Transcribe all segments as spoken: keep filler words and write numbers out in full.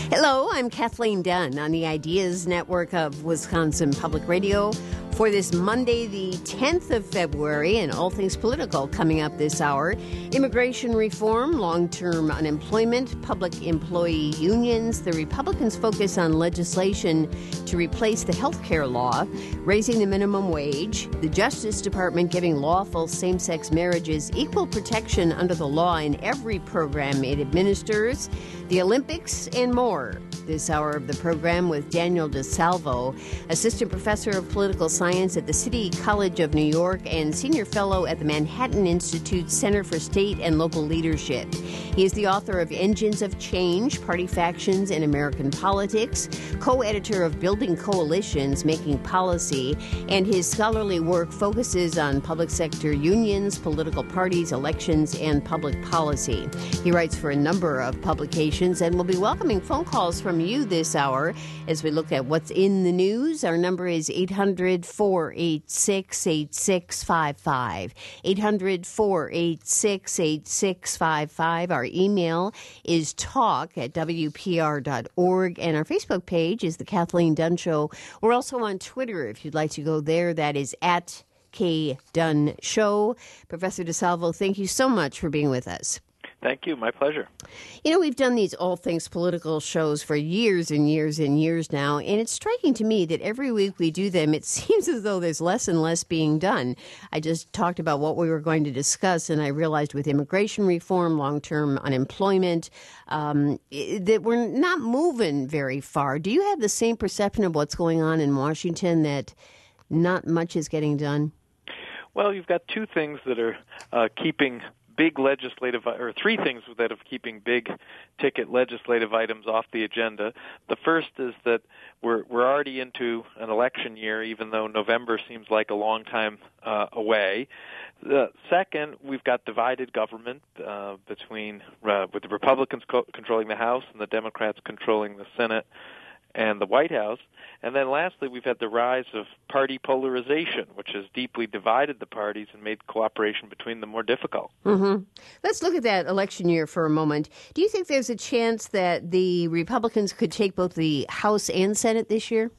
Hello, I'm Kathleen Dunn on the Ideas Network of Wisconsin Public Radio for this Monday, the tenth of February, and all things political coming up this hour. Immigration reform, long-term unemployment, public employee unions, the Republicans' focus on legislation to replace the health care law, raising the minimum wage, the Justice Department giving lawful same-sex marriages equal protection under the law in every program it administers, the Olympics, and more. This hour of the program with Daniel DeSalvo, Assistant Professor of Political Science at the City College of New York and Senior Fellow at the Manhattan Institute Center for State and Local Leadership. He is the author of Engines of Change, Party Factions in American Politics, co-editor of Building Coalitions, Making Policy, and his scholarly work focuses on public sector unions, political parties, elections, and public policy. He writes for a number of publications and will be welcoming phone calls from you this hour as we look at what's in the news. Our number is eight hundred, four eight six, eight six five five. eight hundred, four eight six, eight six five five. Our email is talk at w p r dot org, and our Facebook page is The Kathleen Dunn Show. We're also on Twitter if you'd like to go there. That is at K Dunn Show. Professor DeSalvo, thank you so much for being with us. Thank you. My pleasure. You know, we've done these all things political shows for years and years and years now, and it's striking to me that every week we do them, it seems as though there's less and less being done. I just talked about what we were going to discuss, and I realized with immigration reform, long-term unemployment, um, that we're not moving very far. Do you have the same perception of what's going on in Washington, that not much is getting done? Well, you've got two things that are uh, keeping big legislative, or three things that are keeping big ticket legislative items off the agenda. The first is that we're we're already into an election year, even though November seems like a long time uh, away. The second, we've got divided government uh, between uh, with the Republicans co- controlling the House and the Democrats controlling the Senate and the White House. And then lastly, we've had the rise of party polarization, which has deeply divided the parties and made cooperation between them more difficult. Mm-hmm. Let's look at that election year for a moment. Do you think there's a chance that the Republicans could take both the House and Senate this year?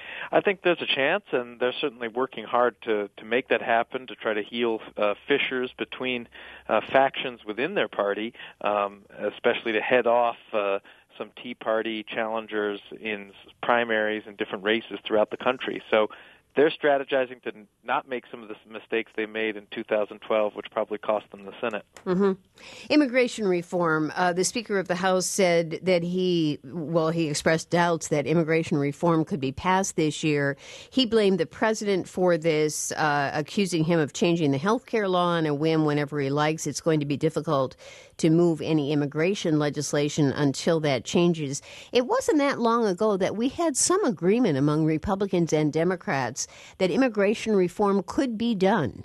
I think there's a chance, and they're certainly working hard to, to make that happen, to try to heal uh, fissures between uh, factions within their party, um, especially to head off uh, some Tea Party challengers in primaries and different races throughout the country. So they're strategizing to not make some of the mistakes they made in two thousand twelve, which probably cost them the Senate. Mm-hmm. Immigration reform. Uh, the Speaker of the House said that he, well, he expressed doubts that immigration reform could be passed this year. He blamed the president for this, uh, accusing him of changing the health care law on a whim whenever he likes. It's going to be difficult to move any immigration legislation until that changes. It wasn't that long ago that we had some agreement among Republicans and Democrats that immigration reform could be done.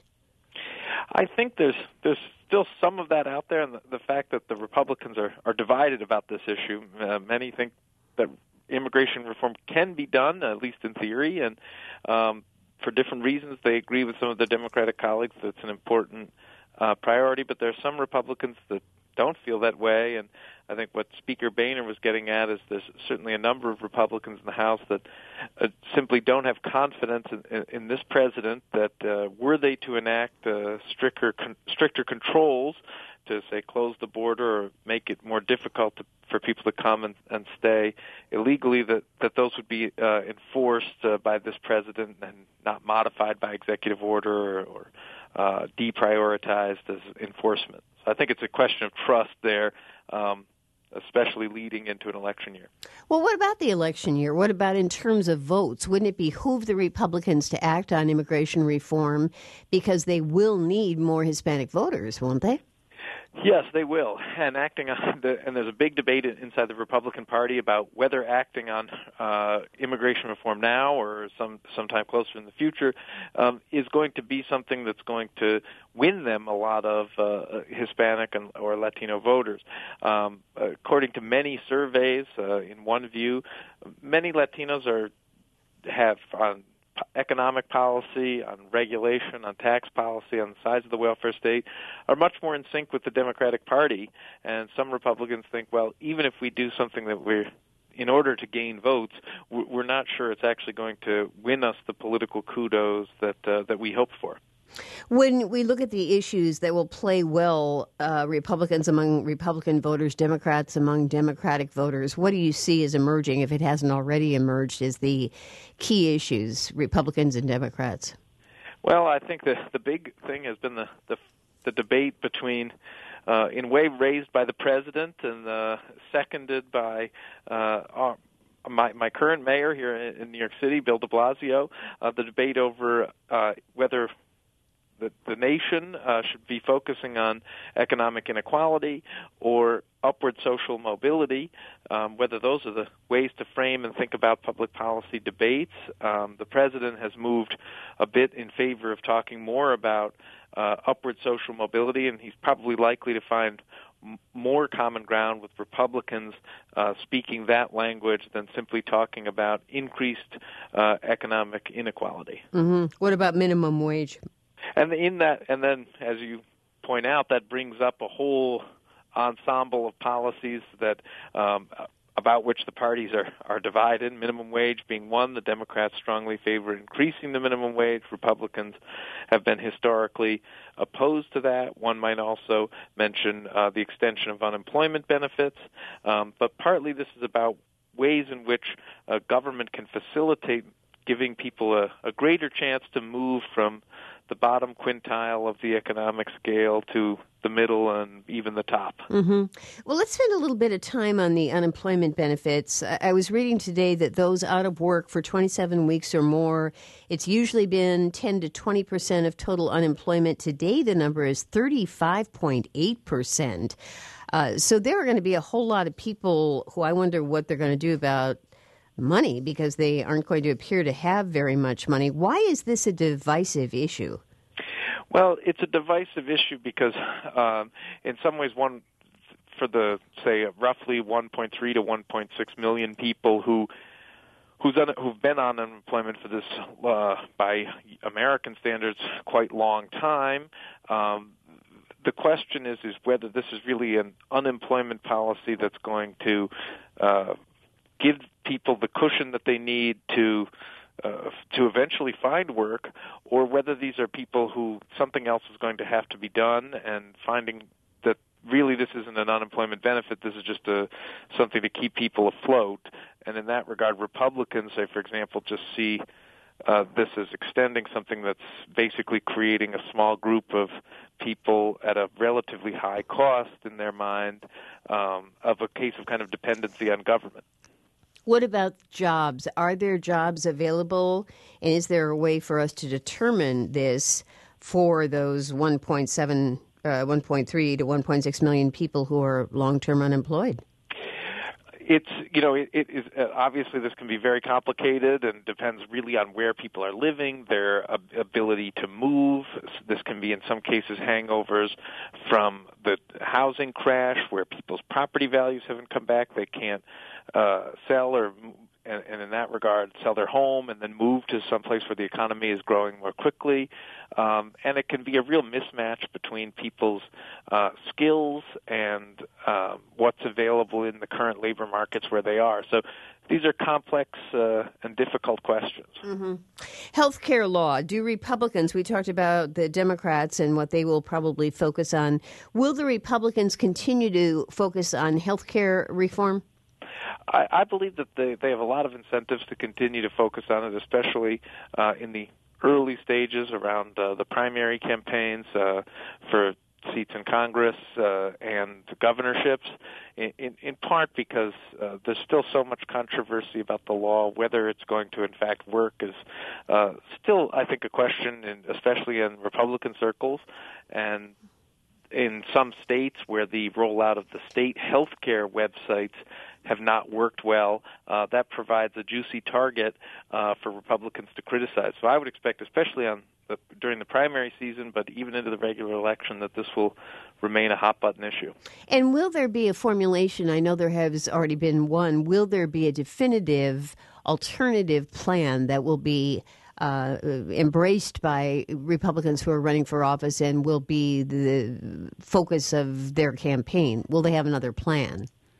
I think there's there's still some of that out there, and the, the fact that the Republicans are, are divided about this issue. Uh, many think that immigration reform can be done, at least in theory, and um, for different reasons they agree with some of their Democratic colleagues that it's an important uh, priority, but there are some Republicans that don't feel that way, and I think what Speaker Boehner was getting at is there's certainly a number of Republicans in the House that uh, simply don't have confidence in, in, in this president that uh, were they to enact uh, stricter con- stricter controls to, say, close the border or make it more difficult to, for people to come and, and stay illegally, that, that those would be uh, enforced uh, by this president and not modified by executive order or, or uh, deprioritized as enforcement. So I think it's a question of trust there, um, especially leading into an election year. Well, what about the election year? What about in terms of votes? Wouldn't it behoove the Republicans to act on immigration reform because they will need more Hispanic voters, won't they? Yes, they will. And acting on the, and there's a big debate inside the Republican Party about whether acting on uh, immigration reform now or some sometime closer in the future um, is going to be something that's going to win them a lot of uh, Hispanic and, or Latino voters. Um, according to many surveys, uh, in one view, many Latinos are have on economic policy, on regulation, on tax policy, on the size of the welfare state, are much more in sync with the Democratic Party. And some Republicans think, well, even if we do something that we're in order to gain votes, we're not sure it's actually going to win us the political kudos that uh, that we hoped for. When we look at the issues that will play well, uh, Republicans among Republican voters, Democrats among Democratic voters, what do you see as emerging, if it hasn't already emerged, as the key issues, Republicans and Democrats? Well, I think the the big thing has been the the, the debate between, uh, in a way, raised by the president and uh, seconded by uh, our, my my current mayor here in New York City, Bill de Blasio. Uh, the debate over uh, whether the, the nation uh, should be focusing on economic inequality or upward social mobility, um, whether those are the ways to frame and think about public policy debates. Um, the president has moved a bit in favor of talking more about uh, upward social mobility, and he's probably likely to find m- more common ground with Republicans uh, speaking that language than simply talking about increased uh, economic inequality. Mm-hmm. What about minimum wage? And in that, and then, as you point out, that brings up a whole ensemble of policies that um, about which the parties are, are divided. Minimum wage being one. The Democrats strongly favor increasing the minimum wage. Republicans have been historically opposed to that. One might also mention uh, the extension of unemployment benefits. Um, but partly this is about ways in which uh, government can facilitate giving people a, a greater chance to move from the bottom quintile of the economic scale to the middle and even the top. Mm-hmm. Well, let's spend a little bit of time on the unemployment benefits. I was reading today that those out of work for twenty-seven weeks or more, it's usually been ten to twenty percent of total unemployment. Today, the number is thirty-five point eight percent. Uh, so there are going to be a whole lot of people who I wonder what they're going to do about money, because they aren't going to appear to have very much money. Why is this a divisive issue? Well, it's a divisive issue because um, in some ways one, for the, say, roughly one point three to one point six million people who who's un, who've been on unemployment for this, uh, by American standards, quite long time, um, the question is, is whether this is really an unemployment policy that's going to uh, give people the cushion that they need to uh, to eventually find work, or whether these are people who something else is going to have to be done, and finding that really this isn't an unemployment benefit, this is just a something to keep people afloat. And in that regard, Republicans, say, for example, just see uh, this as extending something that's basically creating a small group of people at a relatively high cost in their mind, um, of a case of kind of dependency on government. What about jobs? Are there jobs available? And is there a way for us to determine this for those one point seven, uh, one point three to one point six million people who are long-term unemployed? It's, you know, it, it is uh, obviously this can be very complicated and depends really on where people are living, their uh, ability to move. This can be in some cases hangovers from the housing crash where people's property values haven't come back. They can't uh, sell or and, and in that regard, sell their home and then move to someplace where the economy is growing more quickly. Um, and it can be a real mismatch between people's uh, skills and uh, what's available in the current labor markets where they are. So these are complex uh, and difficult questions. Mm-hmm. Healthcare law. Do Republicans, we talked about the Democrats and what they will probably focus on. Will the Republicans continue to focus on healthcare reform? I, I believe that they, they have a lot of incentives to continue to focus on it, especially uh, in the early stages around uh, the primary campaigns uh, for seats in Congress uh, and governorships, in, in, in part because uh, there's still so much controversy about the law. Whether it's going to, in fact, work is uh, still, I think, a question, in, especially in Republican circles. And in some states where the rollout of the state health care websites have not worked well, uh, that provides a juicy target uh, for Republicans to criticize. So I would expect, especially on the, during the primary season, but even into the regular election, that this will remain a hot-button issue. And will there be a formulation? I know there has already been one. Will there be a definitive alternative plan that will be Uh, embraced by Republicans who are running for office and will be the focus of their campaign? Will they have another plan?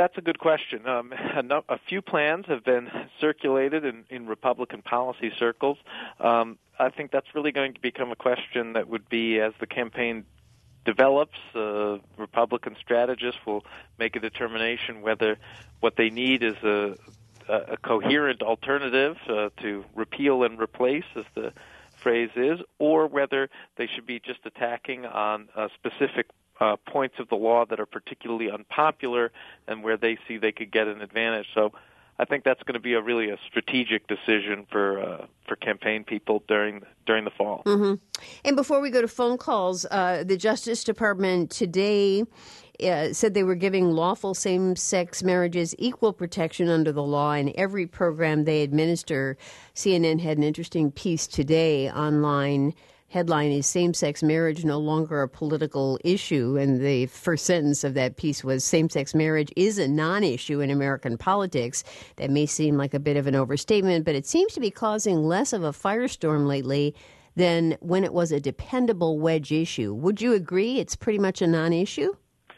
that's a good question. Um, a, no, a few plans have been circulated in, in Republican policy circles. Um, I think that's really going to become a question that would be, as the campaign develops, uh, Republican strategists will make a determination whether what they need is a, a coherent alternative uh, to repeal and replace, as the phrase is, or whether they should be just attacking on uh, specific uh, points of the law that are particularly unpopular and where they see they could get an advantage. So I think that's going to be a really a strategic decision for uh, for campaign people during during the fall. Mm-hmm. And before we go to phone calls, uh, the Justice Department today uh, said they were giving lawful same-sex marriages equal protection under the law in every program they administer. C N N had an interesting piece today online. Headline is Same-Sex Marriage No Longer a Political Issue, and the first sentence of that piece was same-sex marriage is a non-issue in American politics. That may seem like a bit of an overstatement, but it seems to be causing less of a firestorm lately than when it was a dependable wedge issue. Would you agree it's pretty much a non-issue?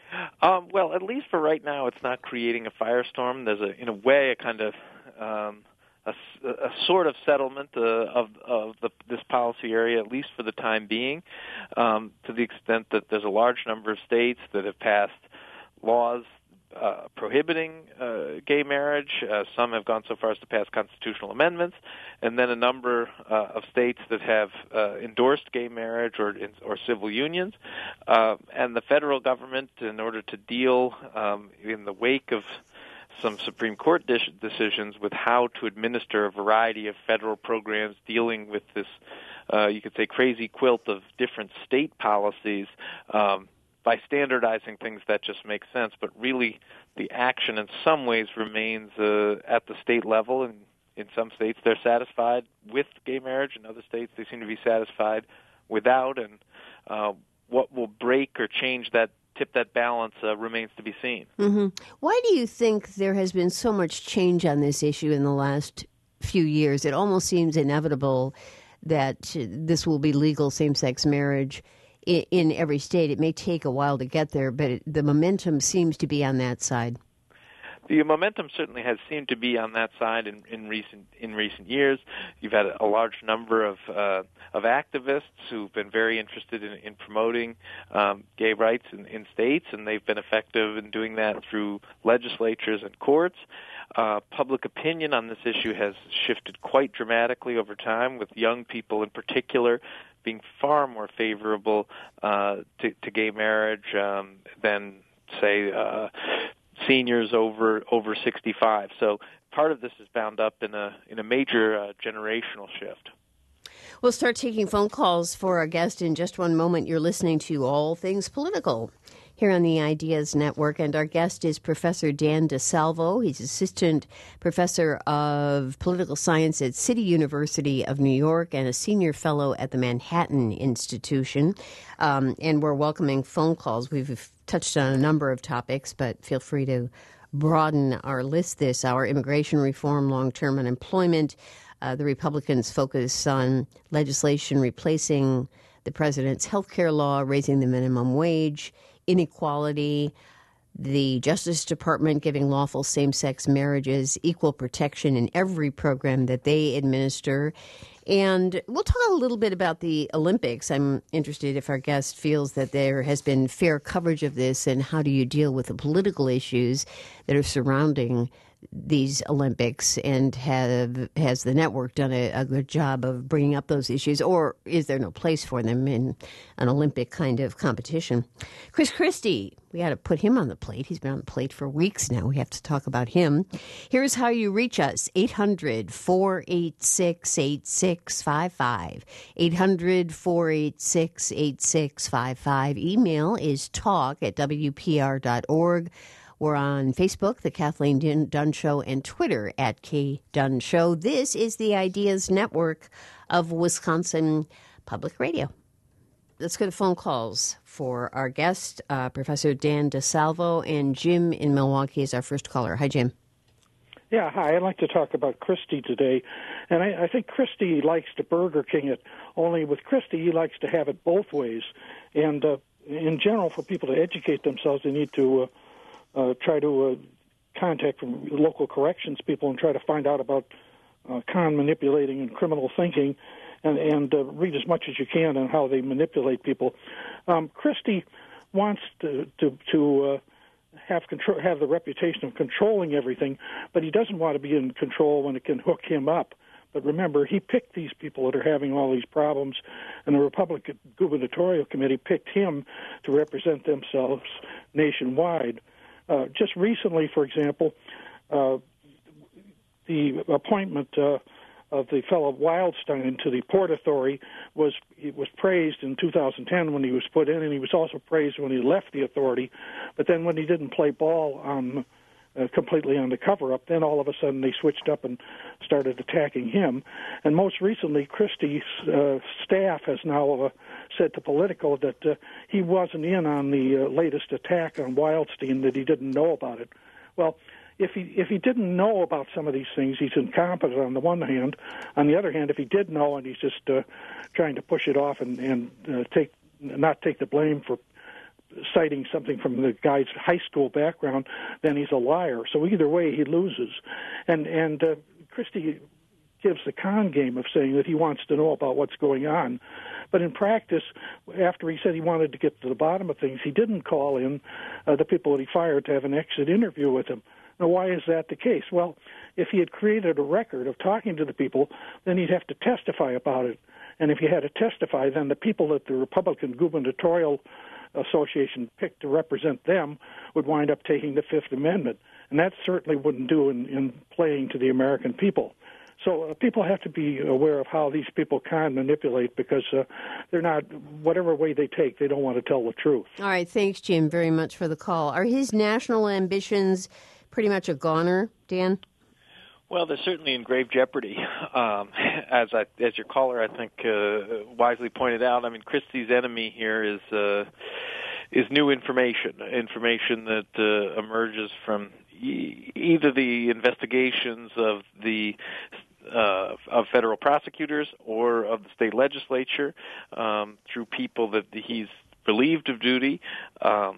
Um, well, at least for right now, it's not creating a firestorm. There's, a, in a way, a kind of um, a, a sort of settlement uh, of, of the, this policy area, at least for the time being, um, to the extent that there's a large number of states that have passed laws uh, prohibiting uh, gay marriage. Uh, some have gone so far as to pass constitutional amendments, and then a number uh, of states that have uh, endorsed gay marriage or or civil unions. Uh, and the federal government, in order to deal um, in the wake of some Supreme Court de- decisions with how to administer a variety of federal programs dealing with this, uh, you could say, crazy quilt of different state policies, um, by standardizing things that just make sense. But really, the action in some ways remains uh, at the state level, and in some states they're satisfied with gay marriage, in other states they seem to be satisfied without, and uh, what will break or change that tip that balance uh, remains to be seen. Mm-hmm. Why do you think there has been so much change on this issue in the last few years? It almost seems inevitable that this will be legal same-sex marriage in, in every state. It may take a while to get there, but it, the momentum seems to be on that side. The momentum certainly has seemed to be on that side in, in recent in recent years. You've had a large number of uh, of activists who've been very interested in, in promoting um, gay rights in, in states, and they've been effective in doing that through legislatures and courts. Uh, public opinion on this issue has shifted quite dramatically over time, with young people in particular being far more favorable uh, to, to gay marriage um, than, say, uh, seniors over over sixty-five. So part of this is bound up in a in a major uh, generational shift. We'll start taking phone calls for our guest in just one moment. You're listening to All Things Political here on the Ideas Network, and our guest is Professor Dan DeSalvo. He's Assistant Professor of Political Science at City University of New York and a Senior Fellow at the Manhattan Institution. Um, and we're welcoming phone calls. We've touched on a number of topics, but feel free to broaden our list this hour. Immigration reform, long-term unemployment. Uh, the Republicans focus on legislation replacing the president's health care law, raising the minimum wage, inequality, the Justice Department giving lawful same-sex marriages equal protection in every program that they administer. And we'll talk a little bit about the Olympics. I'm interested if our guest feels that there has been fair coverage of this, and how do you deal with the political issues that are surrounding these Olympics, and have has the network done a, a good job of bringing up those issues, or is there no place for them in an Olympic kind of competition? Chris Christie, we got to put him on the plate. He's been on the plate for weeks now. We have to talk about him. Here's how you reach us: eight hundred, four eight six, eight six five five, eight hundred, four eight six, eight six five five. Email is talk at w p r dot org. We're on Facebook, The Kathleen Dunn Show, and Twitter at K Dunn Show. This is the Ideas Network of Wisconsin Public Radio. Let's go to phone calls for our guest, uh, Professor Dan DeSalvo, and Jim in Milwaukee is our first caller. Hi, Jim. Yeah, hi. I'd like to talk about Christie today. And I, I think Christie likes to Burger King it, only with Christie he likes to have it both ways. And uh, in general, for people to educate themselves, they need to uh, Uh, try to uh, contact from local corrections people and try to find out about uh, con manipulating and criminal thinking, and, and uh, read as much as you can on how they manipulate people. Um, Christie wants to to, to uh, have control, have the reputation of controlling everything, but he doesn't want to be in control when it can hook him up. But remember, he picked these people that are having all these problems, and the Republican gubernatorial committee picked him to represent themselves nationwide. Uh, just recently, for example, uh, the appointment uh, of the fellow Wildstein to the Port Authority was he was praised in two thousand ten when he was put in, and he was also praised when he left the authority. But then when he didn't play ball on Uh, completely on the cover-up, then all of a sudden they switched up and started attacking him. And most recently, Christie's uh, staff has now uh, said to Politico that uh, he wasn't in on the uh, latest attack on Wildstein, that he didn't know about it. Well, if he if he didn't know about some of these things, he's incompetent on the one hand. On the other hand, if he did know and he's just uh, trying to push it off and, and uh, take not take the blame for citing something from the guy's high school background, then he's a liar. So either way, he loses. And and uh, Christie gives the con game of saying that he wants to know about what's going on. But in practice, after he said he wanted to get to the bottom of things, he didn't call in uh, the people that he fired to have an exit interview with him. Now, why is that the case? Well, if he had created a record of talking to the people, then he'd have to testify about it. And if he had to testify, then the people that the Republican gubernatorial Association picked to represent them would wind up taking the Fifth Amendment. And that certainly wouldn't do in, in playing to the American people. So uh, people have to be aware of how these people can manipulate, because uh, they're not, whatever way they take, they don't want to tell the truth. All right. Thanks, Jim, very much for the call. Are his national ambitions pretty much a goner, Dan? Well, they're certainly in grave jeopardy. Um, as I, as your caller, I think, uh, wisely pointed out, I mean, Christie's enemy here is uh, is new information, information that uh, emerges from e- either the investigations of the uh, of federal prosecutors or of the state legislature um, through people that he's relieved of duty. Um,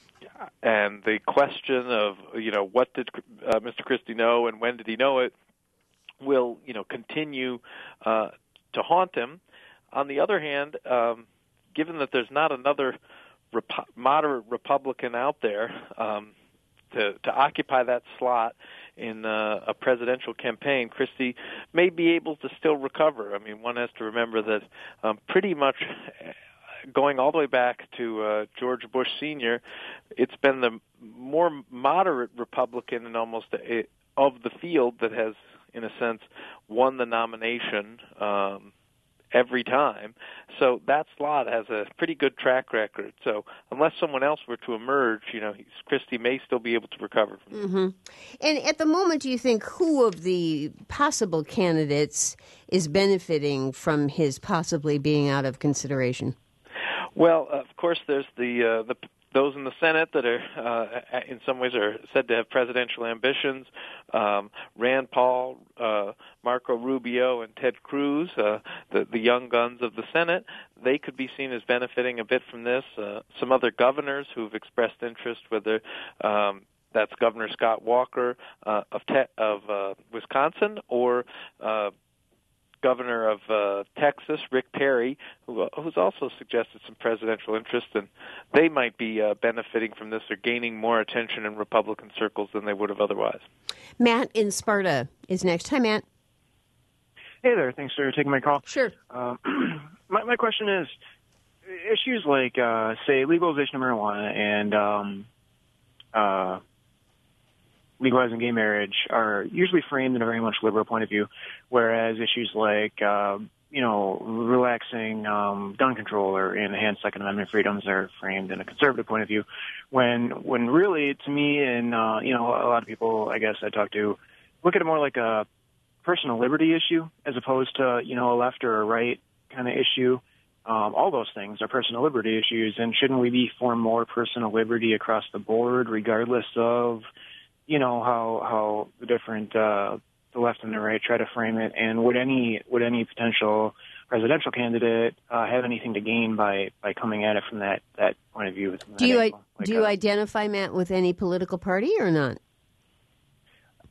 And the question of, you know, what did uh, Mister Christie know and when did he know it will, you know, continue uh, to haunt him. On the other hand, um, given that there's not another rep- moderate Republican out there um, to, to occupy that slot in uh, a presidential campaign, Christie may be able to still recover. I mean, one has to remember that um, pretty much going all the way back to uh, George Bush Senior, it's been the more moderate Republican in almost a, of the field that has, in a sense, won the nomination um, every time. So that slot has a pretty good track record. So unless someone else were to emerge, you know, Christie may still be able to recover from this. Mm-hmm. And at the moment, do you think who of the possible candidates is benefiting from his possibly being out of consideration? Well, of course, there's the uh, the those in the Senate that are, uh, in some ways, are said to have presidential ambitions. Um, Rand Paul, uh, Marco Rubio, and Ted Cruz, uh, the the young guns of the Senate, they could be seen as benefiting a bit from this. Uh, some other governors who've expressed interest, whether um, that's Governor Scott Walker uh, of te- of uh, Wisconsin or uh, Governor of uh, Texas, Rick Perry, who, uh, who's also suggested some presidential interest, and they might be uh, benefiting from this or gaining more attention in Republican circles than they would have otherwise. Matt in Sparta is next. Hi, Matt. Hey there. Thanks for taking my call. Sure. Uh, my, my question is, issues like, uh, say, legalization of marijuana and um, uh, legalizing gay marriage are usually framed in a very much liberal point of view, whereas issues like, uh, you know, relaxing um, gun control or enhanced Second Amendment freedoms are framed in a conservative point of view, when when really, to me and, uh, you know, a lot of people, I guess, I talk to, look at it more like a personal liberty issue as opposed to, you know, a left or a right kind of issue. Um, all those things are personal liberty issues, and shouldn't we be for more personal liberty across the board, regardless of, you know, how how the different uh, the left and the right try to frame it, and would any would any potential presidential candidate uh, have anything to gain by, by coming at it from that, that point of view? Do you like do you a, identify, Matt, with any political party or not?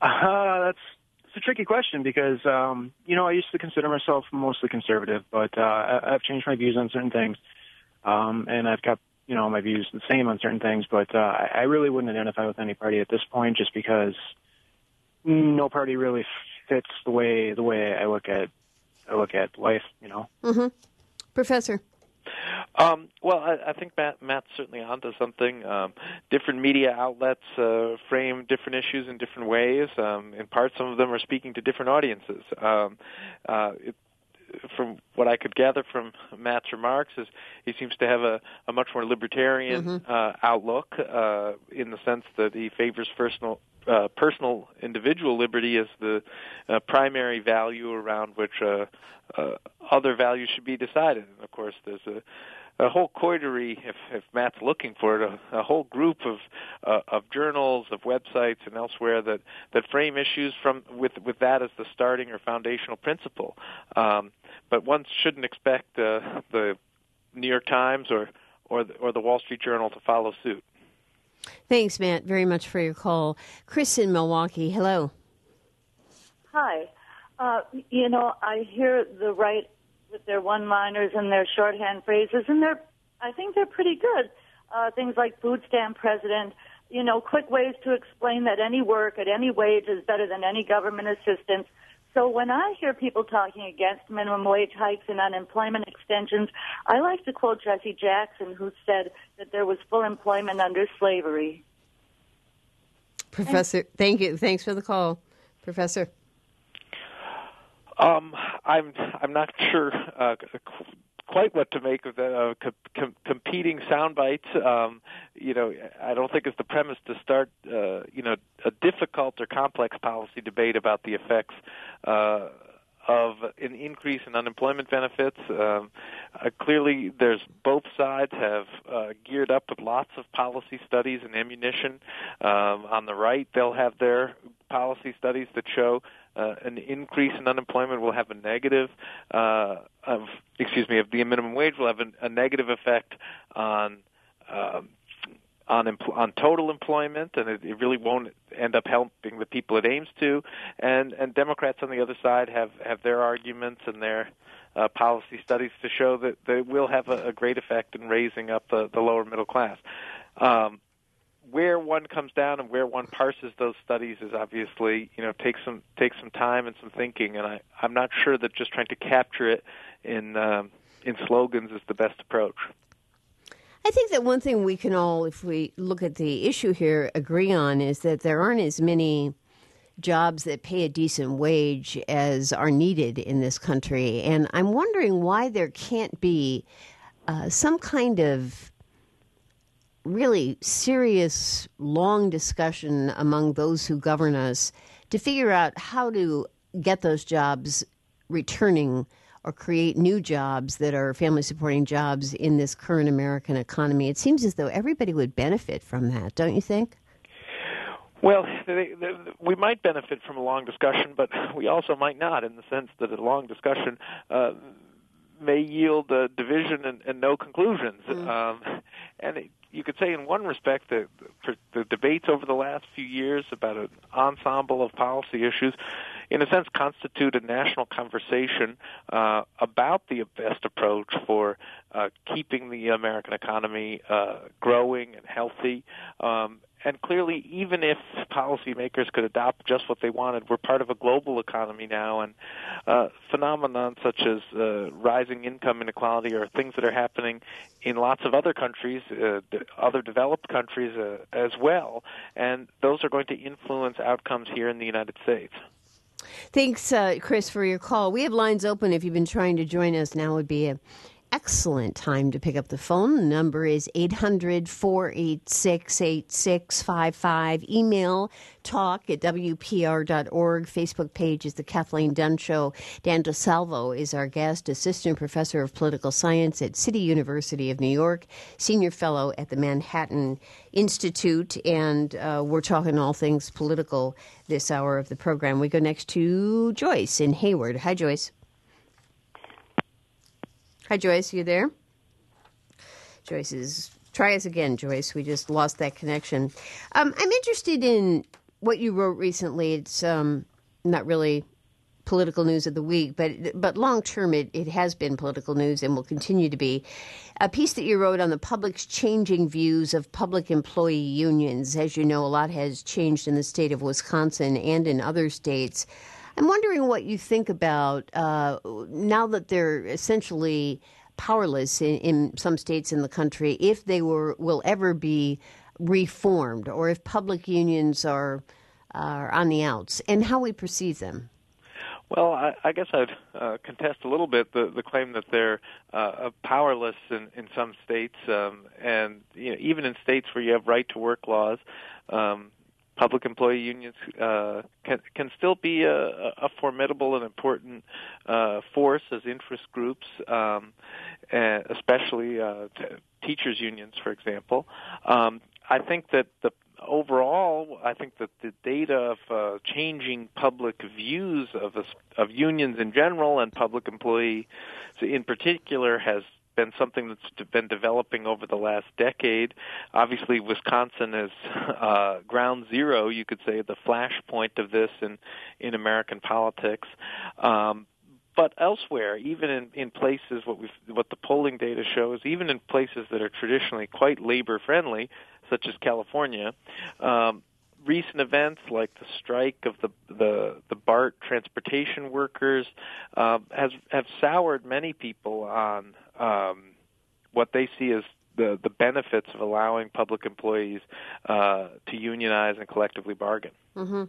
Uh, that's it's a tricky question because, um, you know, I used to consider myself mostly conservative, but uh, I, I've changed my views on certain things, um, and I've kept, you know, my views the same on certain things. But uh, I, I really wouldn't identify with any party at this point, just because no party really fits the way the way I look at I look at life. You know, mm-hmm. Professor. Um, well, I, I think Matt, Matt's certainly onto something. Um, different media outlets uh, frame different issues in different ways. Um, in part, some of them are speaking to different audiences. Um, uh, it, from what I could gather from Matt's remarks, is he seems to have a, a much more libertarian mm-hmm. uh, outlook uh, in the sense that he favors personal uh, personal individual liberty as the uh, primary value around which uh, uh, other values should be decided. And of course, there's a a whole coterie, if, if Matt's looking for it, a, a whole group of uh, of journals, of websites, and elsewhere that, that frame issues from with with that as the starting or foundational principle. Um, but one shouldn't expect uh, the New York Times or or the, or the Wall Street Journal to follow suit. Thanks, Matt, very much for your call. Chris in Milwaukee, hello. Hi. Uh, you know, I hear the right with their one-liners and their shorthand phrases, and they're, I think they're pretty good. Uh, things like food stamp president, you know, quick ways to explain that any work at any wage is better than any government assistance. So when I hear people talking against minimum wage hikes and unemployment extensions, I like to quote Jesse Jackson, who said that there was full employment under slavery. Professor, thank you. Thanks for the call, Professor. Um, I'm I'm not sure uh, quite what to make of the uh, co- com- competing sound bites. Um, you know, I don't think it's the premise to start uh, you know a difficult or complex policy debate about the effects uh, of an increase in unemployment benefits. Um, uh, clearly, there's both sides have uh, geared up with lots of policy studies and ammunition. Um, on the right, they'll have their policy studies that show Uh, an increase in unemployment will have a negative, uh, of excuse me, of the minimum wage will have a, a negative effect on um, on empl- on total employment, and it, it really won't end up helping the people it aims to. And and Democrats on the other side have, have their arguments and their uh, policy studies to show that they will have a, a great effect in raising up the, the lower middle class. Um, Where one comes down and where one parses those studies is obviously, you know, takes some takes some time and some thinking, and I, I'm not sure that just trying to capture it in um, in slogans is the best approach. I think that one thing we can all, if we look at the issue here, agree on is that there aren't as many jobs that pay a decent wage as are needed in this country, and I'm wondering why there can't be uh, some kind of really serious, long discussion among those who govern us to figure out how to get those jobs returning or create new jobs that are family-supporting jobs in this current American economy. It seems as though everybody would benefit from that, don't you think? Well, they, they, we might benefit from a long discussion, but we also might not, in the sense that a long discussion uh, may yield a division and, and no conclusions. Mm. Um, and it, you could say in one respect that the, the debates over the last few years about an ensemble of policy issues, in a sense, constitute a national conversation uh, about the best approach for uh, keeping the American economy uh, growing and healthy. Um, And clearly, even if policymakers could adopt just what they wanted, we're part of a global economy now, and uh, phenomenon such as uh, rising income inequality are things that are happening in lots of other countries, uh, other developed countries uh, as well, and those are going to influence outcomes here in the United States. Thanks, uh, Chris, for your call. We have lines open if you've been trying to join us. Now would be a excellent time to pick up the phone. The number is eight hundred, four eight six, eight six five five. Email talk at W P R dot org. Facebook page is The Kathleen Dunn Show. Dan DeSalvo is our guest, Assistant Professor of Political Science at City University of New York, Senior Fellow at the Manhattan Institute, and uh, we're talking all things political this hour of the program. We go next to Joyce in Hayward. Hi, Joyce. Hi, Joyce. You there? Joyce is... Try us again, Joyce. We just lost that connection. Um, I'm interested in what you wrote recently, it's um, not really political news of the week, but but long term it, it has been political news and will continue to be. A piece that you wrote on the public's changing views of public employee unions. As you know, a lot has changed in the state of Wisconsin and in other states. I'm wondering what you think about uh, now that they're essentially powerless in, in some states in the country, if they were will ever be reformed, or if public unions are, are on the outs, and how we perceive them. Well, I, I guess I'd uh, contest a little bit the, the claim that they're uh, powerless in, in some states, um, and you know, even in states where you have right-to-work laws, um, public employee unions uh, can can still be a, a formidable and important uh, force as interest groups, um, and especially uh, t- teachers' unions, for example. Um, I think that the Overall, I think that the data of uh, changing public views of a, of unions in general and public employees in particular has been something that's been developing over the last decade. Obviously, Wisconsin is uh, ground zero, you could say, the flashpoint of this in, in American politics. Um, But elsewhere, even in, in places, what we what the polling data shows, even in places that are traditionally quite labor-friendly, such as California, um, recent events like the strike of the the, the BART transportation workers uh, has have soured many people on um, what they see as the, the benefits of allowing public employees uh, to unionize and collectively bargain. Mm-hmm.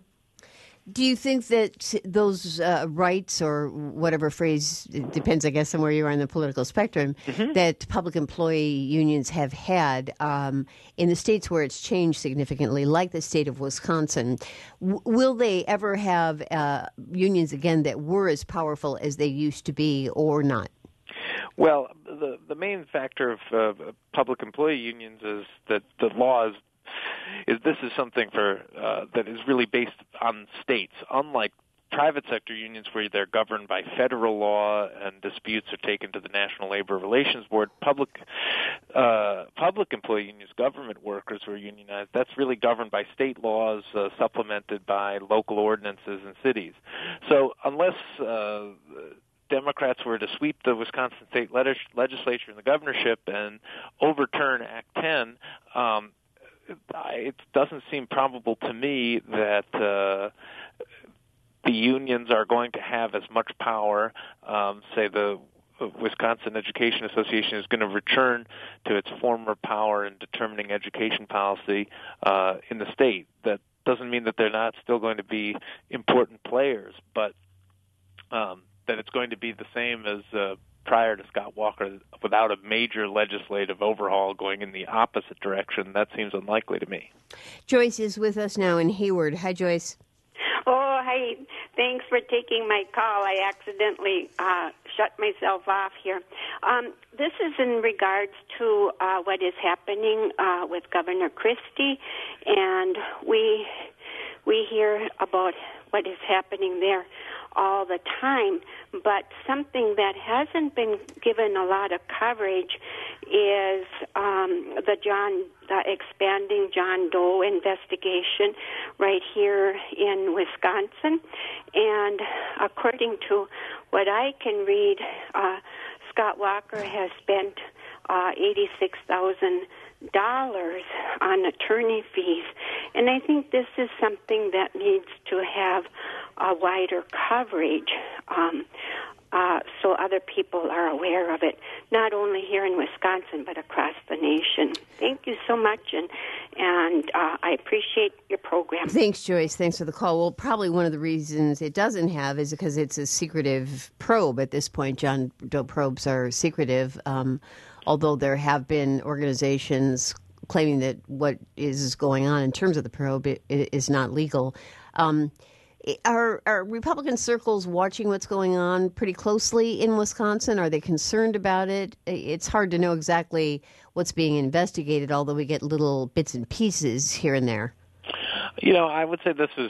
Do you think that those uh, rights, or whatever phrase, it depends, I guess, on where you are in the political spectrum, mm-hmm. that public employee unions have had um, in the states where it's changed significantly, like the state of Wisconsin, w- will they ever have uh, unions again that were as powerful as they used to be, or not? Well, the the main factor of uh, public employee unions is that the law is is this is something for uh, that is really based on states, unlike private sector unions where they're governed by federal law and disputes are taken to the National Labor Relations Board. Public uh, public employee unions, government workers who are unionized, that's really governed by state laws uh, supplemented by local ordinances in cities. So unless uh, Democrats were to sweep the Wisconsin state legis- legislature and the governorship and overturn Act ten, um, it doesn't seem probable to me that uh, the unions are going to have as much power. Um, say the Wisconsin Education Association is going to return to its former power in determining education policy uh, in the state. That doesn't mean that they're not still going to be important players, but um, that it's going to be the same as uh, prior to Scott Walker, without a major legislative overhaul going in the opposite direction. That seems unlikely to me. Joyce is with us now in Hayward. Hi, Joyce. Oh, hi. Thanks for taking my call. I accidentally uh, shut myself off here. Um, this is in regards to uh, what is happening uh, with Governor Christie, and we we hear about what is happening there all the time, but something that hasn't been given a lot of coverage is um, the John, the expanding John Doe investigation right here in Wisconsin. And according to what I can read, uh, Scott Walker has spent uh, eighty-six thousand dollars on attorney fees, and I think this is something that needs to have a wider coverage, um, uh, so other people are aware of it, not only here in Wisconsin but across the nation. Thank you so much, and and uh, I appreciate your program. Thanks, Joyce. Thanks for the call. Well, probably one of the reasons it doesn't have is because it's a secretive probe at this point. John Doe probes are secretive, um, although there have been organizations claiming that what is going on in terms of the probe is not legal. Um, Are, are Republican circles watching what's going on pretty closely in Wisconsin? Are they concerned about it? It's hard to know exactly what's being investigated, although we get little bits and pieces here and there. You know, I would say this is,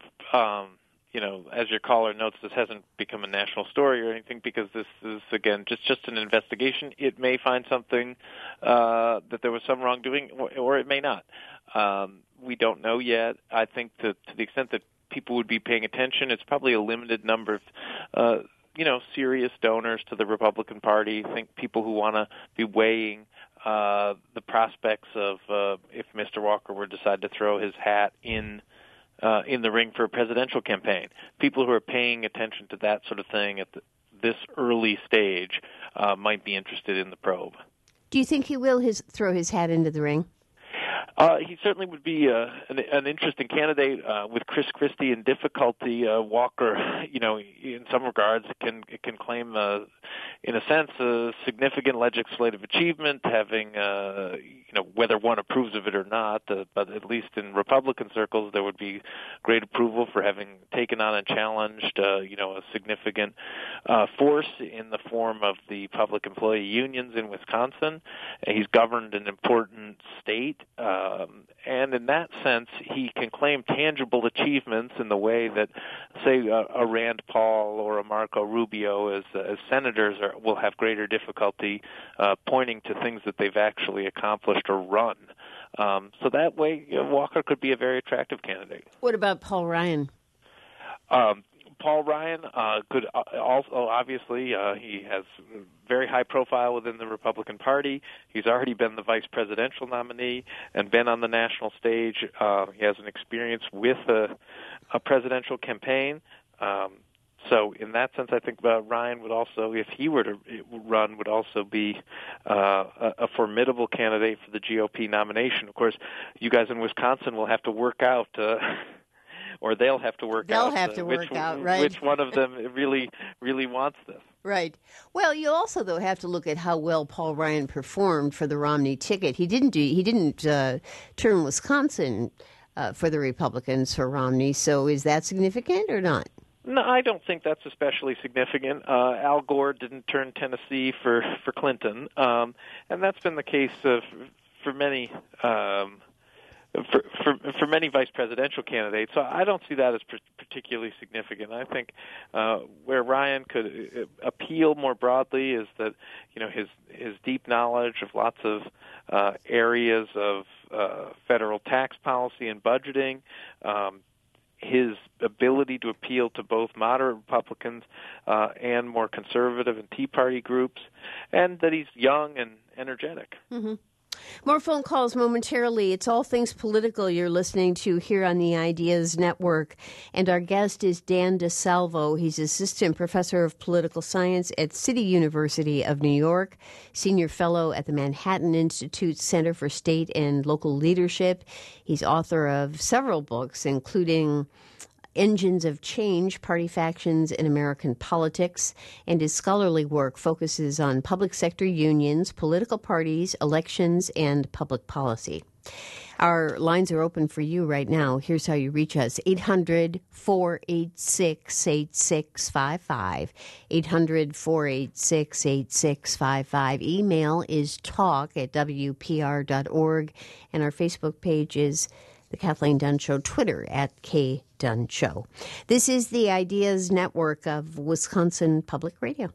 um, you know, as your caller notes, this hasn't become a national story or anything because this is, again, just, just an investigation. It may find something uh, that there was some wrongdoing, or, or it may not. Um, we don't know yet. I think that to the extent that people would be paying attention, it's probably a limited number of, uh, you know, serious donors to the Republican Party. I think people who want to be weighing uh, the prospects of uh, if Mister Walker were to decide to throw his hat in uh, in the ring for a presidential campaign. People who are paying attention to that sort of thing at the, this early stage uh, might be interested in the probe. Do you think he will his, throw his hat into the ring? Uh, he certainly would be uh, an, an interesting candidate. Uh, with Chris Christie in difficulty, uh, Walker, you know, in some regards, can can claim, uh, in a sense, a significant legislative achievement, having, uh, you know, whether one approves of it or not. Uh, but at least in Republican circles, there would be great approval for having taken on and challenged, uh, you know, a significant uh, force in the form of the public employee unions in Wisconsin. And he's governed an important state. Uh, Um, and in that sense, he can claim tangible achievements in the way that, say, a, a Rand Paul or a Marco Rubio as, as senators are, will have greater difficulty uh, pointing to things that they've actually accomplished or run. Um, so that way, you know, Walker could be a very attractive candidate. What about Paul Ryan? Um, Paul Ryan uh, could also, obviously, uh, he has very high profile within the Republican Party. He's already been the vice presidential nominee and been on the national stage. Uh, he has an experience with a, a presidential campaign. Um, so in that sense, I think uh, Ryan would also, if he were to run, would also be uh, a, a formidable candidate for the G O P nomination. Of course, you guys in Wisconsin will have to work out uh, or they'll have to work they'll out. They'll have to uh, work which, out, right? Which one of them really, really wants this? Right. Well, you also, though, have to look at how well Paul Ryan performed for the Romney ticket. He didn't do. He didn't uh, turn Wisconsin uh, for the Republicans for Romney. So, is that significant or not? No, I don't think that's especially significant. Uh, Al Gore didn't turn Tennessee for for Clinton, um, and that's been the case of, for many. Um, For, for for many vice presidential candidates, so I don't see that as particularly significant. I think uh, where Ryan could appeal more broadly is that, you know, his his deep knowledge of lots of uh, areas of uh, federal tax policy and budgeting, um, his ability to appeal to both moderate Republicans uh, and more conservative and Tea Party groups, and that he's young and energetic. Mm-hmm. More phone calls momentarily. It's All Things Political you're listening to here on the Ideas Network. And our guest is Dan DeSalvo. He's Assistant Professor of Political Science at City University of New York, Senior Fellow at the Manhattan Institute Center for State and Local Leadership. He's author of several books, including Engines of Change, Party Factions in American Politics, and his scholarly work focuses on public sector unions, political parties, elections, and public policy. Our lines are open for you right now. Here's how you reach us. eight hundred, four eight six, eight six five five. eight hundred, four eight six, eight six five five. Email is talk at w p r dot org, and our Facebook page is The Kathleen Dunn Show, Twitter at K Dunn Show. This is the Ideas Network of Wisconsin Public Radio.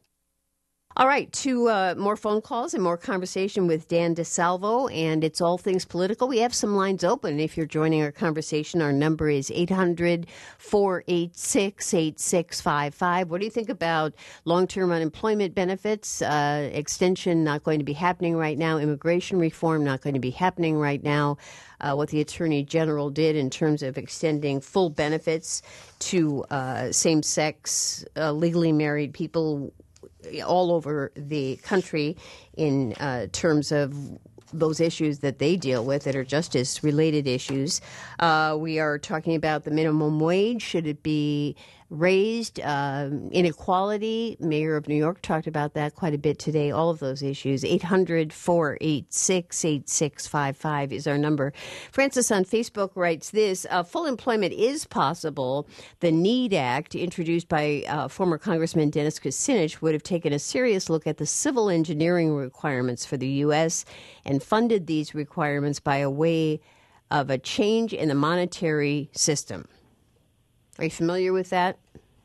All right, to uh, more phone calls and more conversation with Dan DeSalvo, and it's All Things Political. We have some lines open. If you're joining our conversation, our number is eight hundred, four eight six, eight six five five. What do you think about long-term unemployment benefits? Uh, extension not going to be happening right now. Immigration reform not going to be happening right now. Uh, what the Attorney General did in terms of extending full benefits to uh, same-sex, uh, legally married people all over the country in uh, terms of those issues that they deal with that are justice-related issues. Uh, we are talking about the minimum wage. Should it be raised? Uh, inequality. Mayor of New York talked about that quite a bit today. All of those issues. eight hundred, four eight six, eight six five five is our number. Francis on Facebook writes this. Uh, full employment is possible. The NEED Act, introduced by uh, former Congressman Dennis Kucinich, would have taken a serious look at the civil engineering requirements for the U S and funded these requirements by a way of a change in the monetary system. Are you familiar with that?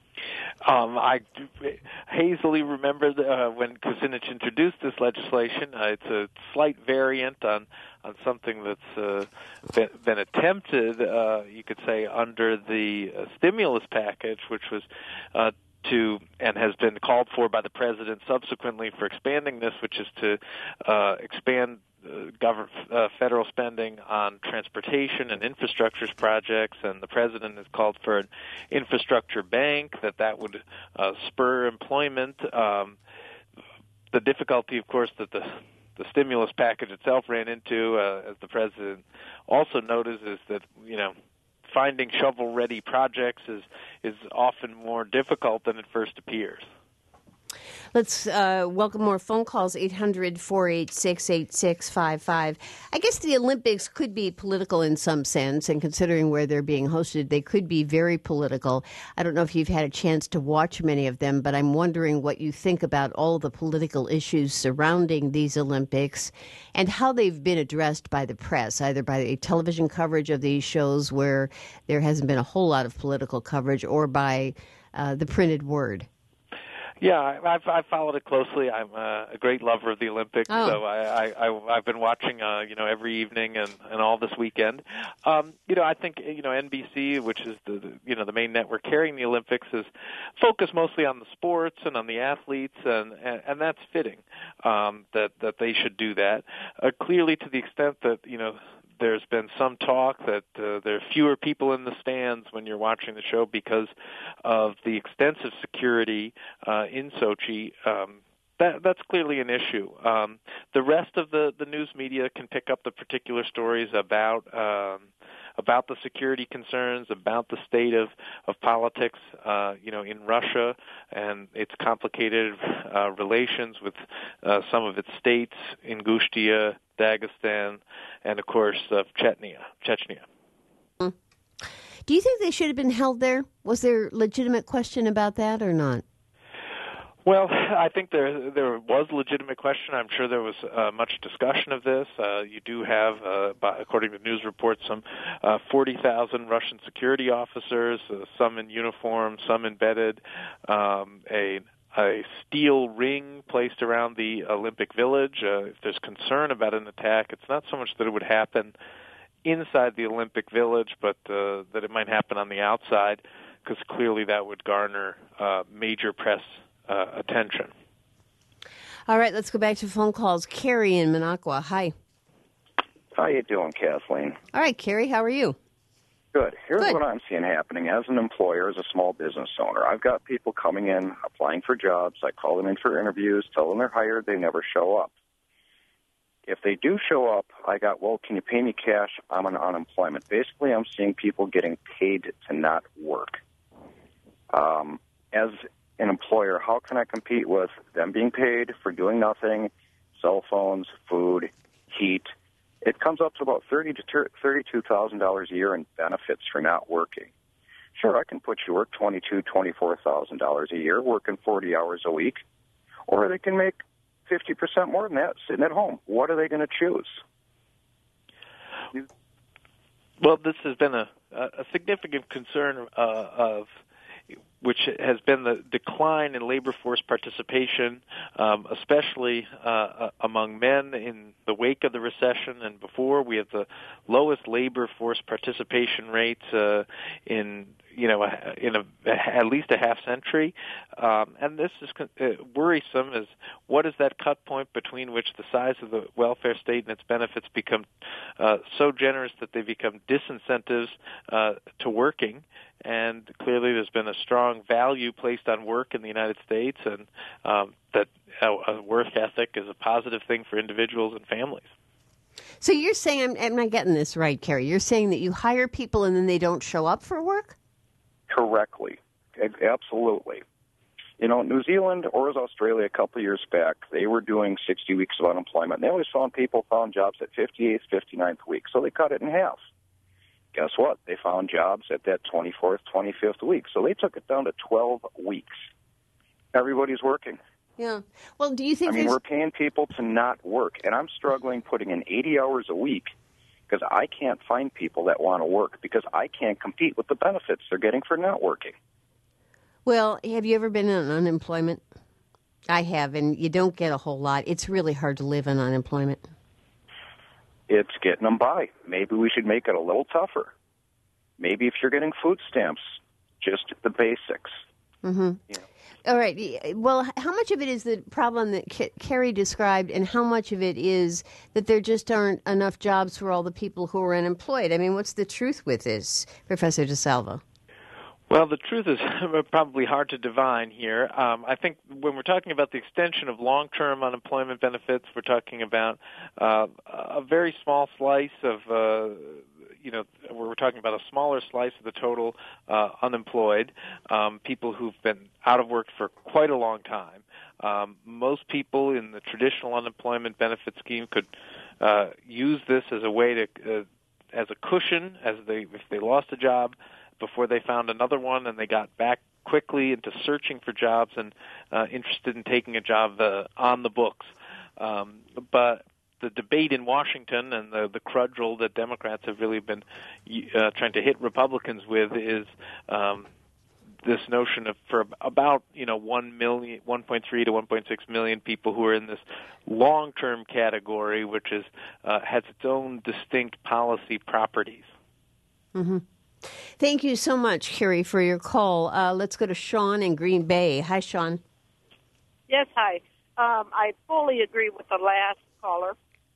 Um, I hazily remember uh, when Kucinich introduced this legislation. Uh, it's a slight variant on, on something that's uh, been, been attempted, uh, you could say, under the uh, stimulus package, which was uh, to and has been called for by the president subsequently for expanding this, which is to uh, expand uh, government uh, federal spending on transportation and infrastructure projects, and the president has called for an infrastructure bank that that would uh, spur employment. Um, the difficulty, of course, that the the stimulus package itself ran into, uh, as the president also noticed, is that you know. finding shovel-ready projects is is often more difficult than it first appears. Let's uh, welcome more phone calls, eight hundred, four eight six, eight six five five. I guess the Olympics could be political in some sense, and considering where they're being hosted, they could be very political. I don't know if you've had a chance to watch many of them, but I'm wondering what you think about all the political issues surrounding these Olympics and how they've been addressed by the press, either by the television coverage of these shows where there hasn't been a whole lot of political coverage, or by uh, the printed word. Yeah, I've I've followed it closely. I'm uh, a great lover of the Olympics, oh. so I, I, I I've been watching, uh, you know, every evening and, and all this weekend. Um, you know, I think you know N B C, which is the, the you know the main network carrying the Olympics, is focused mostly on the sports and on the athletes, and and, and that's fitting um, that that they should do that. Uh, clearly, to the extent that you know. There's been some talk that uh, there are fewer people in the stands when you're watching the show because of the extensive security uh, in Sochi. Um, that, that's clearly an issue. Um, the rest of the, the news media can pick up the particular stories about um, about the security concerns, about the state of, of politics, uh, you know, in Russia and its complicated uh, relations with uh, some of its states, Ingushetia, Dagestan, and, of course, of Chechnya. Chechnya. Do you think they should have been held there? Was there legitimate question about that or not? Well, I think there there was a legitimate question. I'm sure there was uh, much discussion of this. Uh, you do have, uh, by, according to news reports, some uh, forty thousand Russian security officers, uh, some in uniform, some embedded, um, a a steel ring placed around the Olympic Village. Uh, if there's concern about an attack, it's not so much that it would happen inside the Olympic Village, but uh, that it might happen on the outside, because clearly that would garner uh, major press Uh, attention. All right, let's go back to phone calls. Carrie in Minocqua. Hi. How you doing, Kathleen? All right, Carrie, how are you? Good. Here's Good. what I'm seeing happening as an employer, as a small business owner. I've got people coming in, applying for jobs. I call them in for interviews, tell them they're hired. They never show up. If they do show up, I got, well, can you pay me cash? I'm on unemployment. Basically, I'm seeing people getting paid to not work. Um, as an employer, how can I compete with them being paid for doing nothing, cell phones, food, heat? It comes up to about thirty to thirty-two thousand dollars a year in benefits for not working. Sure, I can put you work twenty-two, twenty-four thousand dollars a year, working forty hours a week, or they can make fifty percent more than that sitting at home. What are they going to choose? Well, this has been a, a significant concern uh, of which has been the decline in labor force participation, um, especially uh, among men in the wake of the recession and before. We have the lowest labor force participation rates uh, in you know in a, at least a half century, um, and this is uh, worrisome. Is what is that cut point between which the size of the welfare state and its benefits become uh, so generous that they become disincentives uh, to working? And clearly there's been a strong value placed on work in the United States, and um, that a work ethic is a positive thing for individuals and families. So you're saying, I'm, I'm not getting this right, Carrie, you're saying that you hire people and then they don't show up for work? Correctly. Absolutely. You know, New Zealand or was Australia a couple of years back, they were doing sixty weeks of unemployment. They always found people found jobs at fifty-eighth, fifty-ninth week, so they cut it in half. Guess what? They found jobs at that twenty-fourth, twenty-fifth week. So they took it down to twelve weeks. Everybody's working. Yeah. Well, do you think I mean, there's... we're paying people to not work. And I'm struggling putting in eighty hours a week because I can't find people that want to work because I can't compete with the benefits they're getting for not working. Well, have you ever been on unemployment? I have, and you don't get a whole lot. It's really hard to live on unemployment. it's getting them by. Maybe we should make it a little tougher. Maybe if you're getting food stamps, just the basics. Mm-hmm. You know. All right. Well, how much of it is the problem that Kerry described, and how much of it is that there just aren't enough jobs for all the people who are unemployed? I mean, what's the truth with this, Professor DeSalvo? Well, the truth is probably hard to divine here. Um, I think when we're talking about the extension of long-term unemployment benefits, we're talking about uh, a very small slice of, uh, you know, we're talking about a smaller slice of the total uh, unemployed, um, people who've been out of work for quite a long time. Um, most people in the traditional unemployment benefit scheme could uh, use this as a way to, uh, as a cushion, as they if they lost a job before they found another one, and they got back quickly into searching for jobs and uh, interested in taking a job uh, on the books. Um, but the debate in Washington and the, the cudgel that Democrats have really been uh, trying to hit Republicans with is um, this notion of for about you know one million, one point three to one point six million people who are in this long-term category, which is uh, has its own distinct policy properties. Mm-hmm. Thank you so much, Kerry, for your call. Uh, let's go to Sean in Green Bay. Hi, Sean. Yes, hi. Um, I fully agree with the last caller.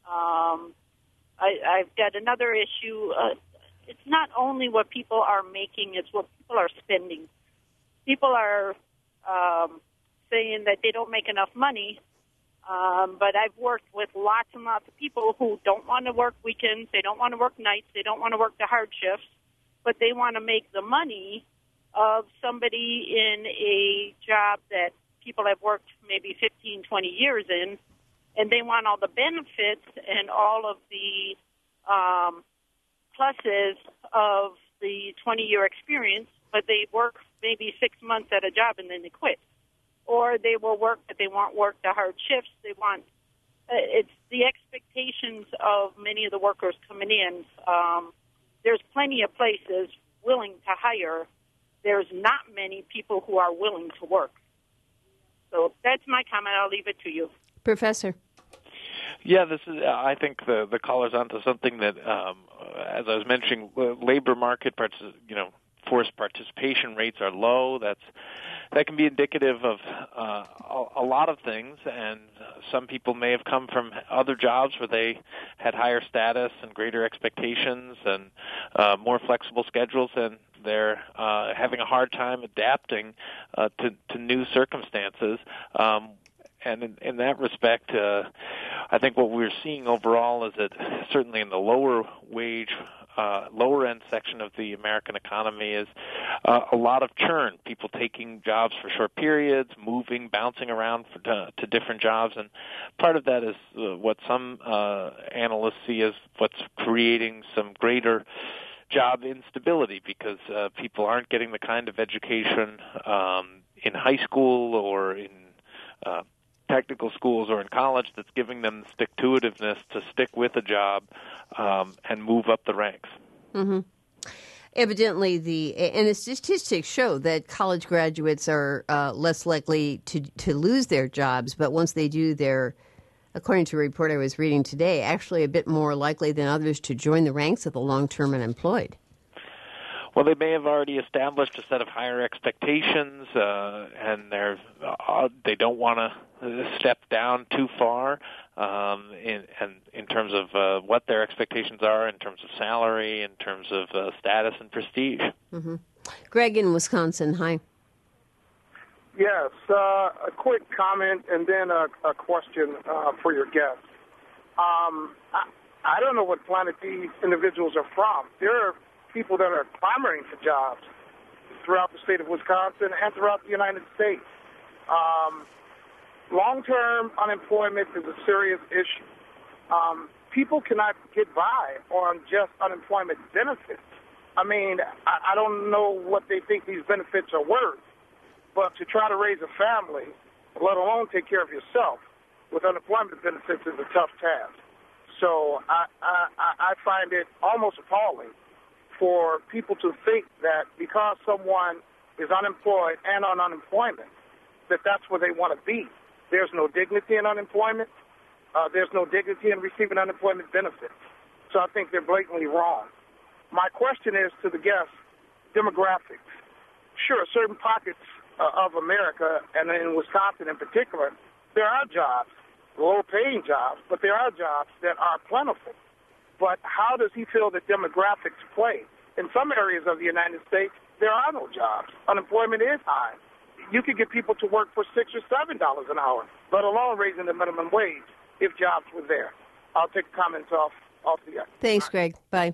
Um, I, I've got another issue. Uh, it's not only what people are making, it's what people are spending. People are um, saying that they don't make enough money, um, but I've worked with lots and lots of people who don't want to work weekends, they don't want to work nights, they don't want to work the hard shifts, but they want to make the money of somebody in a job that people have worked maybe fifteen, twenty years in, and they want all the benefits and all of the um, pluses of the twenty-year experience, but they work maybe six months at a job and then they quit. Or they will work, but they won't work the hard shifts. They want uh, it's the expectations of many of the workers coming in. Um, there's plenty of places willing to hire. There's not many people who are willing to work. So that's my comment. I'll leave it to you. Professor. Yeah, this is. I think the the caller's onto something that, um, as I was mentioning, labor market, you know, force participation rates are low. That's that can be indicative of uh, a, a lot of things, and some people may have come from other jobs where they had higher status and greater expectations and uh, more flexible schedules, and they're uh, having a hard time adapting uh, to, to new circumstances. Um, And in, in that respect, uh, I think what we're seeing overall is that certainly in the lower wage, uh, lower end section of the American economy is uh, a lot of churn, people taking jobs for short periods, moving, bouncing around for, to, to different jobs. And part of that is uh, what some uh, analysts see as what's creating some greater job instability, because uh, people aren't getting the kind of education um, in high school or in uh, technical schools or in college that's giving them the stick-to-itiveness to stick with a job um, and move up the ranks. Mm-hmm. Evidently, the and the statistics show that college graduates are uh, less likely to to lose their jobs, but once they do, they're, according to a report I was reading today, actually a bit more likely than others to join the ranks of the long-term unemployed. Well, they may have already established a set of higher expectations, uh, and they're uh, they don't want to step down too far um, in and in terms of uh, what their expectations are, in terms of salary, in terms of uh, status and prestige. Mm-hmm. Greg in Wisconsin, hi. Yes, uh, a quick comment and then a, a question uh, for your guest. Um, I, I don't know what planet these individuals are from. They're people that are clamoring for jobs throughout the state of Wisconsin and throughout the United States. Um, long-term unemployment is a serious issue. Um, people cannot get by on just unemployment benefits. I mean, I, I don't know what they think these benefits are worth, but to try to raise a family, let alone take care of yourself, with unemployment benefits is a tough task. So I, I, I find it almost appalling for people to think that because someone is unemployed and on unemployment, that that's where they want to be. There's no dignity in unemployment. Uh, there's no dignity in receiving unemployment benefits. So I think they're blatantly wrong. My question is to the guests, demographics. Sure, certain pockets uh, of America, and in Wisconsin in particular, there are jobs, low-paying jobs, but there are jobs that are plentiful. But how does he feel that demographics play? In some areas of the United States, there are no jobs. Unemployment is high. You could get people to work for six or seven dollars an hour, let alone raising the minimum wage if jobs were there. I'll take comments off off the air. Thanks, Greg. Bye.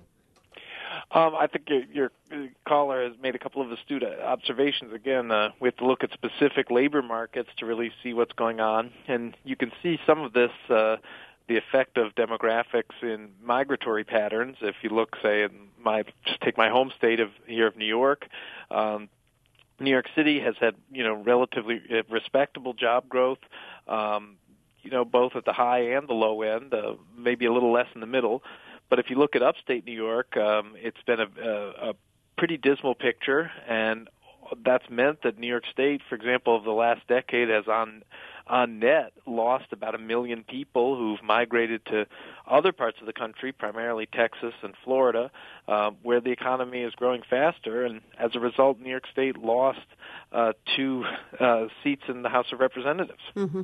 Um, I think your, your caller has made a couple of astute observations. Again, uh, we have to look at specific labor markets to really see what's going on, and you can see some of this, uh, the effect of demographics in migratory patterns. If you look, say, in my just take my home state of here of New York. Um, New York City has had, you know, relatively respectable job growth. Um, you know, both at the high and the low end, uh, maybe a little less in the middle. But if you look at upstate New York, um, it's been a, a, a pretty dismal picture, and that's meant that New York State, for example, over the last decade has on on net lost about a million people who've migrated to other parts of the country, primarily Texas and Florida, uh, where the economy is growing faster. And as a result, New York State lost uh, two uh, seats in the House of Representatives. Mm-hmm.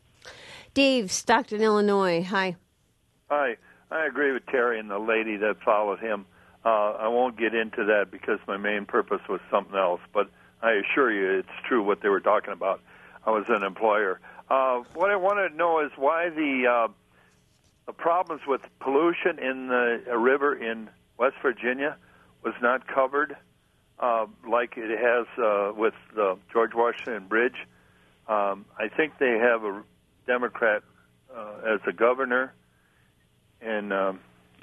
Dave, Stockton, Illinois. Hi. Hi. I agree with Terry and the lady that followed him. Uh, I won't get into that because my main purpose was something else, but I assure you it's true what they were talking about. I was an employer. Uh, what I want to know is why the, uh, the problems with pollution in the a river in West Virginia was not covered uh, like it has uh, with the George Washington Bridge. Um, I think they have a Democrat uh, as a governor, and um,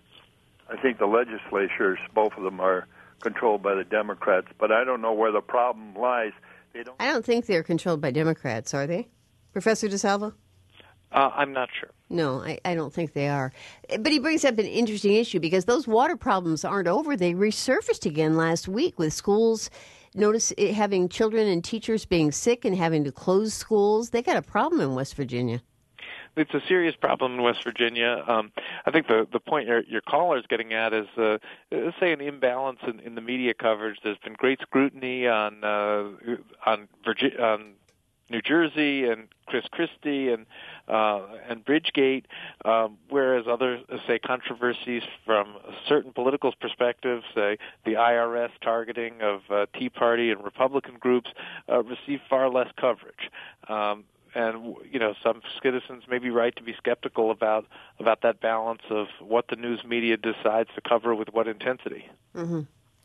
I think the legislatures, both of them, are controlled by the Democrats. But I don't know where the problem lies. They don't. I don't think they're controlled by Democrats, are they? Professor DeSalvo? Uh, I'm not sure. No, I, I don't think they are. But he brings up an interesting issue because those water problems aren't over. They resurfaced again last week with schools. Notice it, having children and teachers being sick and having to close schools. They got a problem in West Virginia. It's a serious problem in West Virginia. Um, I think the the point your, your caller is getting at is, uh, let's say, an imbalance in, in the media coverage. There's been great scrutiny on uh, on, Virgi- on New Jersey and Chris Christie and uh, and Bridgegate, um, whereas other, say, controversies from certain political perspectives, say the I R S targeting of uh, Tea Party and Republican groups, uh, receive far less coverage. Um, And, you know, some citizens may be right to be skeptical about, about that balance of what the news media decides to cover with what intensity. Mm-hmm.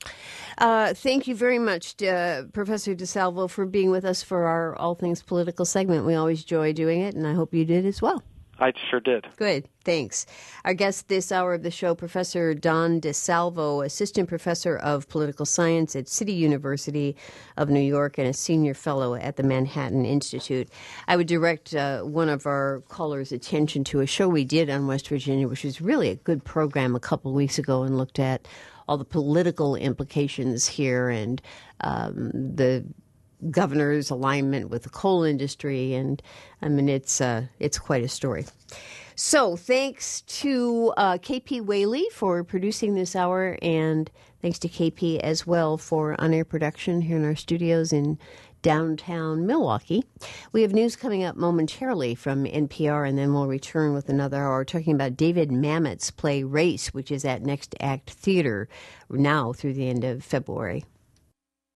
Uh, thank you very much, uh, Professor DeSalvo, for being with us for our All Things Political segment. We always enjoy doing it, and I hope you did as well. I sure did. Good. Thanks. Our guest this hour of the show, Professor Don DeSalvo, Assistant Professor of Political Science at City University of New York and a Senior Fellow at the Manhattan Institute. I would direct uh, one of our callers' attention to a show we did on West Virginia, which was really a good program a couple of weeks ago, and looked at all the political implications here and um, the governor's alignment with the coal industry, and I mean it's uh, it's quite a story. So thanks to uh, K P Whaley for producing this hour, and thanks to K P as well for on-air production here in our studios in downtown Milwaukee. We have news coming up momentarily from N P R, and then we'll return with another hour talking about David Mamet's play Race, which is at Next Act Theater now through the end of February.